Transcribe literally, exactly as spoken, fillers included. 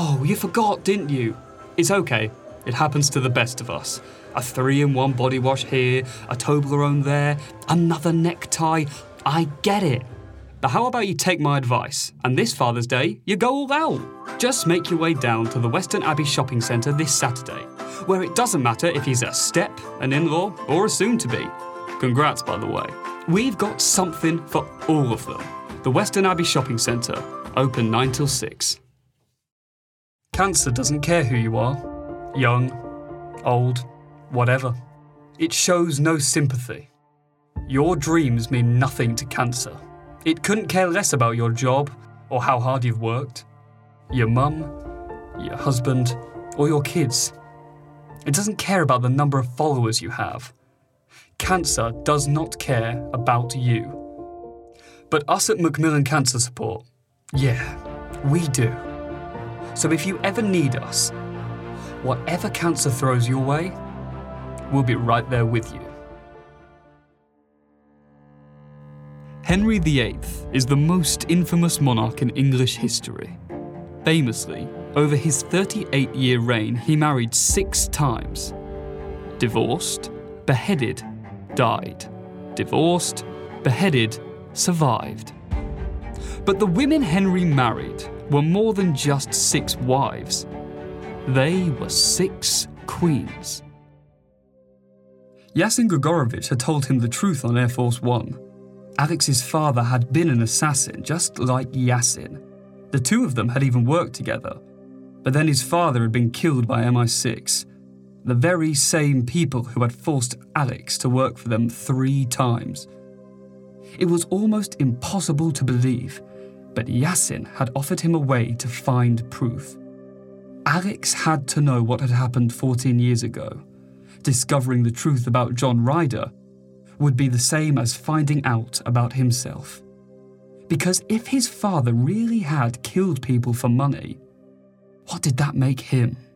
Oh, you forgot, didn't you? It's okay. It happens to the best of us. A three-in-one body wash here, a Toblerone there, another necktie. I get it. But how about you take my advice, and this Father's Day, you go all out. Just make your way down to the Western Abbey Shopping Centre this Saturday, where it doesn't matter if he's a step, an in-law, or a soon-to-be. Congrats, by the way. We've got something for all of them. The Western Abbey Shopping Centre, open nine till six. Cancer doesn't care who you are. Young, old, whatever. It shows no sympathy. Your dreams mean nothing to cancer. It couldn't care less about your job or how hard you've worked, your mum, your husband, or your kids. It doesn't care about the number of followers you have. Cancer does not care about you. But us at Macmillan Cancer Support, yeah, we do. So if you ever need us, whatever cancer throws your way, we'll be right there with you. Henry the Eighth is the most infamous monarch in English history. Famously, over his thirty-eight-year reign, he married six times. Divorced, beheaded, died. Divorced, beheaded, survived. But the women Henry married were more than just six wives. They were six queens. Yasin Grigorovich had told him the truth on Air Force One. Alex's father had been an assassin, just like Yasin. The two of them had even worked together. But then his father had been killed by M I six, the very same people who had forced Alex to work for them three times. It was almost impossible to believe, but Yasin had offered him a way to find proof. Alex had to know what had happened fourteen years ago. Discovering the truth about John Ryder would be the same as finding out about himself. Because if his father really had killed people for money, what did that make him?